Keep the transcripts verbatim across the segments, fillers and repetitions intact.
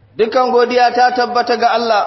dukan godiya ta tabbata ga Allah,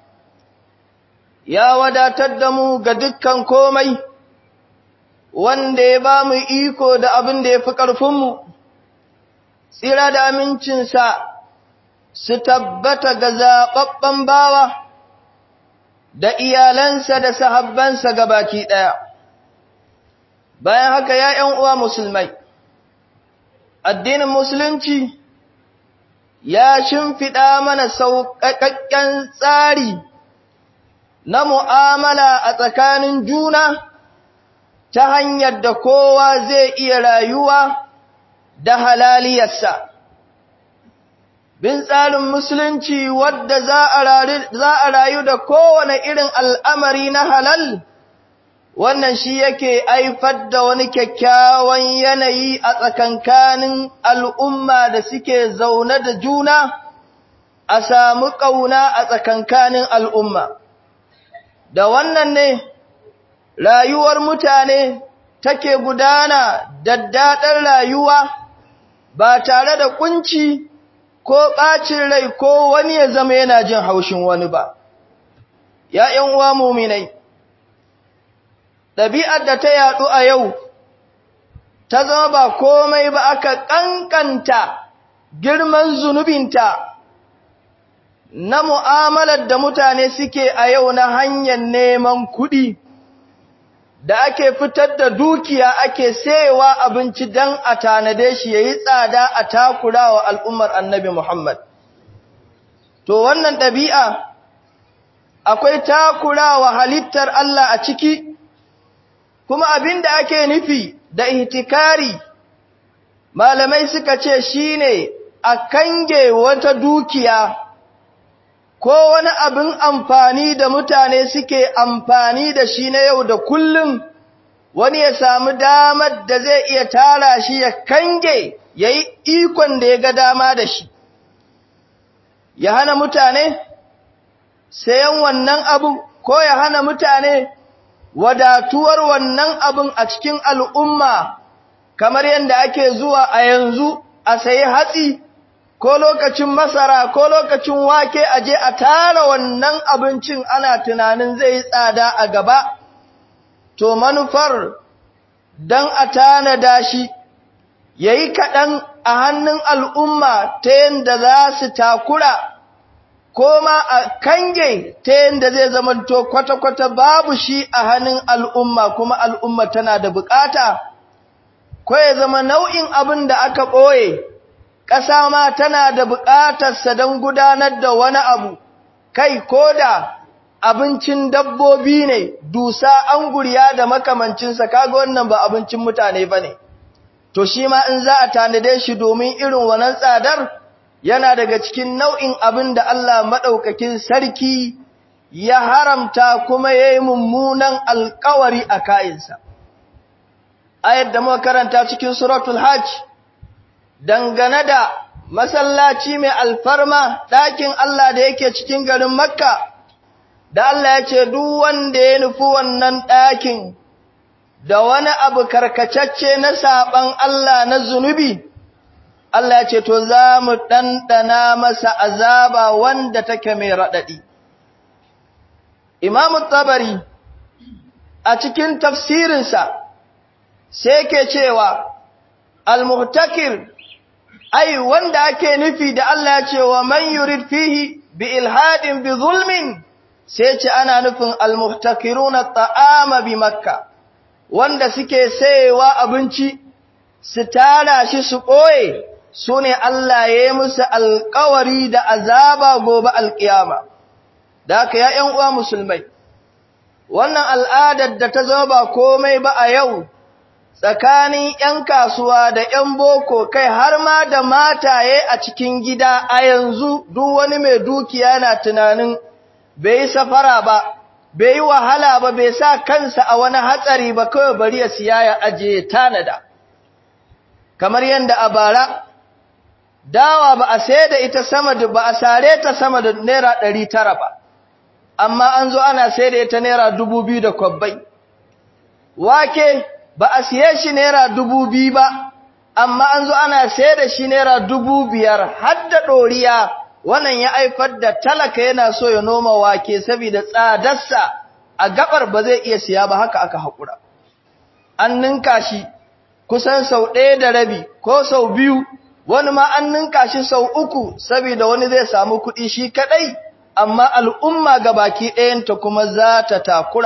ya wadatar da mu ga dukkan komai, wanda ya ba mu iko da abin da ya fi ƙarfinmu, tsira da amincinsa su tabbata ga zaɓaɓɓen bawa da iyalansa da sahabbansa gabaki ɗaya. Bayan haka ya ’yan uwa musulmai, addinin musulunci ya shimfiɗa mana sauƙaƙƙen tsari na mu'amala a tsakanin juna ta hanyar da kowa zai iya rayuwa da halaliyarsa. Bin tsarin musulunci wadda za a rayu da kowane irin al'amari na halal, wannan shi yake haifar da wani kyakkyawan yanayi a tsakankanin al'umma da suke zaune da juna, a samu ƙauna a tsakankanin al'umma. Da wannan ne rayuwar mutane take gudana daddaɗar rayuwa ba tare da kunci ko ɓacin rai ko wani ya zama yana jin haushin wani ba. Ya ’yan uwa muminai, ɗabi'ar da ta yaɗu a yau ta zama ba komai ba aka ƙanƙanta girman zunubinta na mu'amalar da mutane suke a yau na hanyar neman kuɗi, da ake fitar da dukiya ake sayewa abinci don a tanade shi ya yi tsada a takura wa al'ummar annabi Muhammad. To wannan ɗabi'a akwai takura wa halittar Allah a ciki, kuma abin da ake nufi da ihtikari, malamai suka ce shi ne a kange wata dukiya ko wani abin amfani da mutane suke amfani da shi na yau da kullum, wani ya samu damar da zai iya tara shi ya kange ya yi ikon da ya ga dama da shi, ya hana mutane sayan wannan abu ko ya hana mutane wadatuwar wannan abin a cikin al'umma, kamar yadda ake zuwa a yanzu a sayi hatsi ko lokacin masara ko lokacin wake a je a tara wannan abincin ana tunanin zai yi tsada a gaba. To manufar don a tanada shi ya yi kaɗan a hannun al'umma ta yadda za su takura, ko ma a kange ta yadda zai zamanto kwata-kwata babu shi a hannun al'umma kuma al'umma tana da bukata, ko ya zama nau'in abin da aka ɓoye, ƙasa ma tana da buƙatarsa don gudanar da wani abu, kai ko da abincin dabbobi ne, dusa, anguriya da makamancinsa, kaga wannan ba abincin mutane ba ne. To shi ma in za a tanade shi domin irin wannan tsadar, yana daga cikin nau'in abin da Allah maɗaukakin sarki ya haramta kuma ya yi mummunan alƙawari a kayinsa. Ayat da muka karanta cikin suratul Hajj, dangane da masallaci mai alfarma, ɗakin Allah da yake cikin garin Makka, da Allah ya ce, duk wanda ya nufi wannan ɗakin da wani abu karkacacce na saɓan Allah na zunubi, Allah ya ce, to za mu ɗanɗana masa azaba wanda take mai raɗaɗi. Imam Tabari a cikin tafsirinsa sai ke cewa, Al-Muhtakir, ai, wanda ake nufi da Allah ya ce wa man yurid fihi bi ilhadin bi zulmin, sai ce ana nufin al-muhtakiruna ta'ama bi Makka, wanda suke sayewa abinci su tara shi su ɓoye, su ne Allah ya yi musu alƙawari da azaba gobe alƙiyama. Da haka ya ’yan uwa musulmai, wannan al'adar da ta zama ba komai ba a yau, tsakanin ’yan kasuwa da ’yan boko, kai har ma da mataye a cikin gida a yanzu, duk wani mai dukiya na tunanin bai yi safara ba, bai yi wahala ba, bai sa kansa a wani hatsari ba, kawai bari ya siya ya ajiye tanada. Kamar yadda a bara, dawa ba a sai da ita sama da, ba a sare ta sama da naira ɗari tara ba, amma an zo ana sai da ita naira dubu biyu da kwabbai. Wake ba a siye shi naira dubu biyu ba, amma an zo ana sai da shi naira dubu biyar, har da ɗoriya wannan ya haifar da talaka yana so ya noma wake saboda tsadarsa a gabar ba zai iya siya ba, haka aka haƙura. An ninka shi kusan sau ɗaya da rabi ko sau biyu, wani ma an ninka shi sau uku saboda wani zai samu kuɗi shi kaɗai, amma al'umma ga baki ɗayanta kuma za ta takura.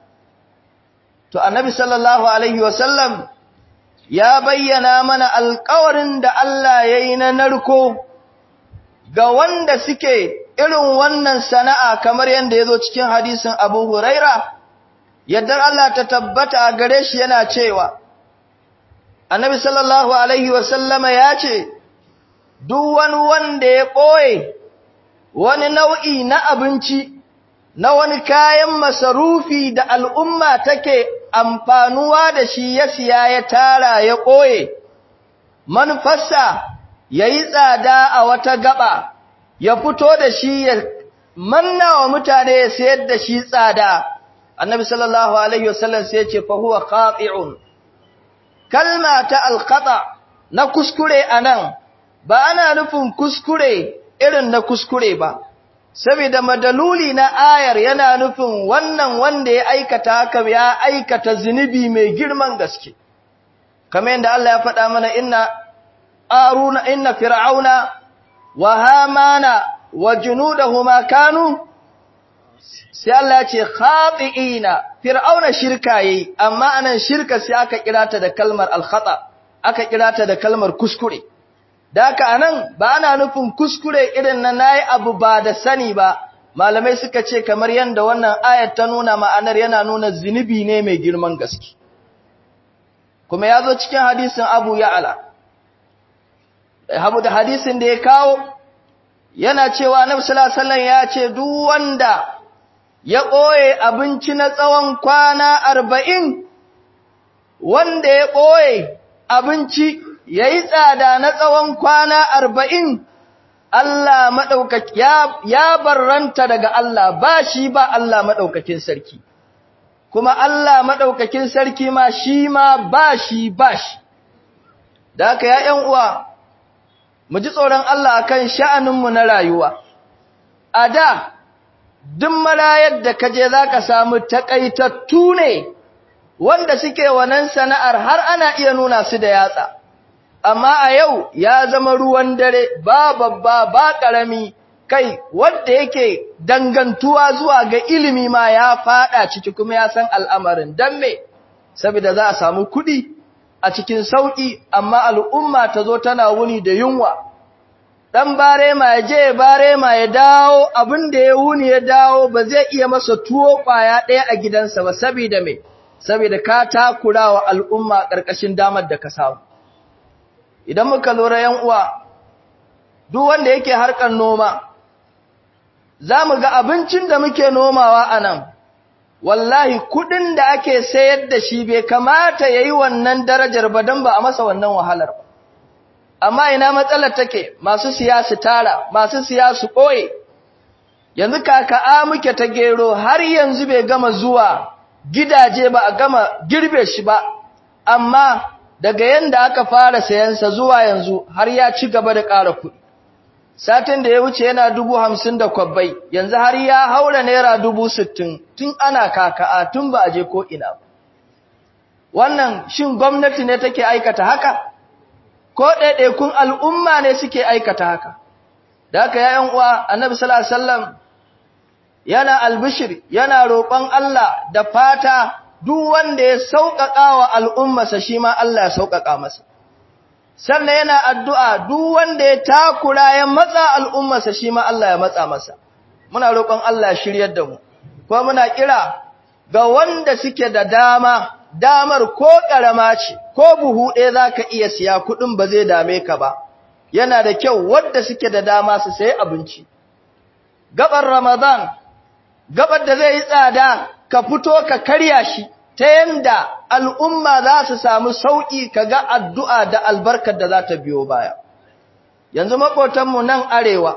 To, annabi sallallahu Alaihi wasallam ya bayyana mana alƙawarin da Allah ya yi na narko ga wanda suke irin wannan sana'a, kamar yadda ya zo cikin hadisin Abu Huraira, yadda Allah ta tabbata a gare shi yana cewa, annabi sallallahu Alaihi wasallama ya ce, duk wani wanda ya ɓoye wani nau'i na abinci, na wani kayan masarufi da al'umma take amfanuwa da shi ya siya ya tara ya ɓoye, manufarsa ya yi tsada a wata gaba, ya fito da shi ya manna wa mutane ya sayar da shi tsada. Annabi sallallahu Alaihi wasallam sai ce, fahuwa ƙafi'un. Kalma ta alƙata na kuskure a nan, ba ana nufin kuskure irin na kuskure ba, saboda madaluli na ayar yana nufin wannan wanda ya aikata haka ya aikata zunubi mai girman gaske. Kamar yadda Allah ya faɗa mana inna aruna inna fir'auna wa hamana wa junudahuma kanu, sai Allah ya ce khati'ina. Fir'auna shirka yayi, amma anan shirka sai aka kira ta da kalmar al-khata, aka kira ta da kalmar kuskure. Da haka anan ba ana nufin kuskure irin na nayi abu ba da sani ba, malamai suka ce kamar yanda wannan ayat ta nuna ma'anar yana nuna zinubi ne mai girman gaske. Kuma ya zo cikin hadisin Abu Ya'la, Abu da hadisin da ya kawo yana cewa Annabi sallallahu alaihi wasallam ya ce duk wanda ya ɓoye abinci na tsawon kwana arba'in, wanda ya ɓoye abinci ya yi tsada na tsawon kwana arba'in, Allah maɗaukaki ya, ya barranta daga Allah, ba shi ba Allah maɗaukakin sarki, kuma Allah maɗaukakin sarki ma shi ma ba shi ba shi. Da haka ya ’yan uwa, mu ji tsoron Allah akan sha'aninmu na rayuwa. A da, duk marayar da kaje za ka samu taƙaitattu ne, wanda suke wannan sana'ar har ana iya nuna su da yatsa. Amma a yau ya zama ruwan dare, ba babba ba ƙarami, kai wanda yake dangantuwa zuwa ga ilimi ma ya faɗa ciki kuma ya san al'amarin. Don me? Saboda za a samu kuɗi a cikin sauƙi, amma al'umma ta zo tana wuni da yunwa. Ɗan barema ya je barema ya dawo, abin da ya wuni ya dawo ba zai iya masa tuwo ƙwaya ɗaya a gidansa ba, saboda me? Saboda ka takura wa al'umma ƙarƙashin damar da ka samu. Idan muka lura ‘yan uwa, duk wanda yake harkar noma, za mu ga abincin da muke nomawa a nan, wallahi kuɗin da ake sayar da shi bai kamata ya yi wannan darajar ba don ba a masa wannan wahalar ba. Amma ina matsalar take, masu siya su tara, masu siya su ɓoye. Yanzu kaka'a muke ta gero har yanzu bai gama zuwa gidaje ba a gama girbe shi ba, amma daga yanda aka fara sayansa zuwa yanzu har ya ci gaba da ƙara kuɗi. Satin da ya wuce yana dubu hamsin da kwabbai, yanzu har ya haura naira dubu sittin tun ana kaka'a tun ba a je ko ina ba. Wannan shin gwamnati ne take aikata haka? Ko ɗaiɗaikun al'umma ne suke aikata haka? Da haka ya ‘yan uwa, Annabi sallallahu alaihi wasallam yana albishir, yana roƙon Allah da fata duk wanda ya sauƙaƙa wa al'ummarsa shi ma Allah ya sauƙaƙa masa. Sannan yana addu'a duk wanda ya takura ya matsa al'ummarsa shi ma Allah ya matsa masa. Muna roƙon Allah ya shiryar da mu, kuma muna kira ga wanda suke da dama, damar ko ƙarama ce, ko buhu ɗaya za ka iya siya kuɗin ba zai dame ka ba. Yana da kyau wadda suke da dama su sayi abinci. Gabar Ramadan, gabar da zai yi tsada, ka fito ka karya shi, ta yanda al'umma za su samu sauƙi ka ga addu'a da albarkar da za ta biyo baya. Yanzu maƙotanmu nan arewa,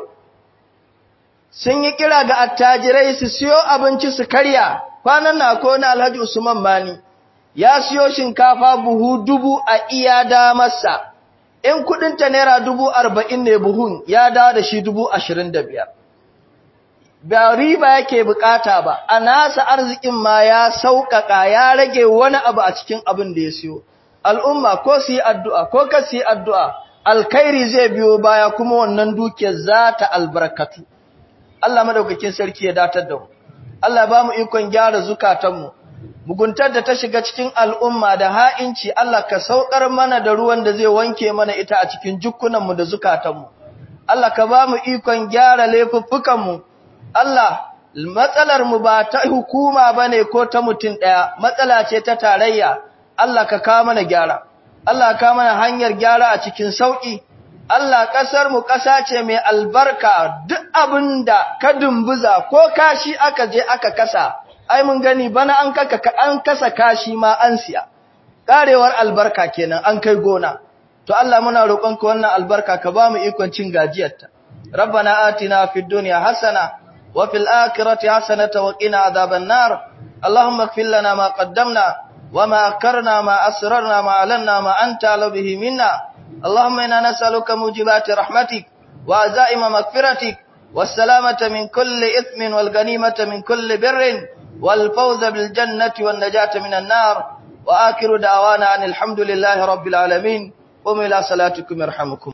sun yi kira ga attajirai su siyo abinci su karya, kwanan na ko na Alhaji Usman Mani, ya siyo shinkafa buhu dubu a iya damarsa, in kudinta naira dubu arba'in ne buhun ya dawo da shi dubu ashirin da biyar. Ba riba yake bukata ba, a nasa arzikin ma ya sauƙaƙa ya rage wani abu a cikin abin da ya siyo. Al'umma ko su yi addu'a ko ka su yi addu'a, alkhairi zai biyo baya kuma wannan dukiyar za ta albarkatu. Allah madaukakin sarki ya datar da mu. Allah ba mu ikon gyara zukatanmu. Muguntar da ta shiga cikin al'umma da ha'inci, Allah ka saukar mana da ruwan da zai wanke mana ita a cikin jukkunanmu da zukatanmu. Allah ka ba mu ikon gyara laifuffukanmu. Allah, matsalarmu ba ta hukuma ba ne ko ta mutum ɗaya, matsala ce ta tarayya. Allah ka kawo mana gyara. Allah ka mana hanyar gyara a cikin sauƙi. Allah ƙasarmu ƙasa ce mai albarka, duk abin da ka dumbuza ko kashi aka je aka kasa. Ai mun gani bana an kaka an kasa kashi ma an siya. Karewar albarka kenan an kai gona. To Allah muna roƙonka wannan albarka ka ba mu ikon cin gajiyarta. Rabbana atina fid dunya hasana wa fil akhirati hasanatan wa qina adhaban nar. Allahumma ighfir lana ma qaddamna wa ma akkarna ma asrarna ma alanna ma anta ala bihi minna. Allahumma inna nas'aluka mujibati rahmatik wa azaima maghfiratik was salamata min kulli ithmin wal ghanimata min kulli birrin والفوز بالجنة والنجاة من النار وآخر دعوانا أن الحمد لله رب العالمين قوموا إلى صلاتكم يرحمكم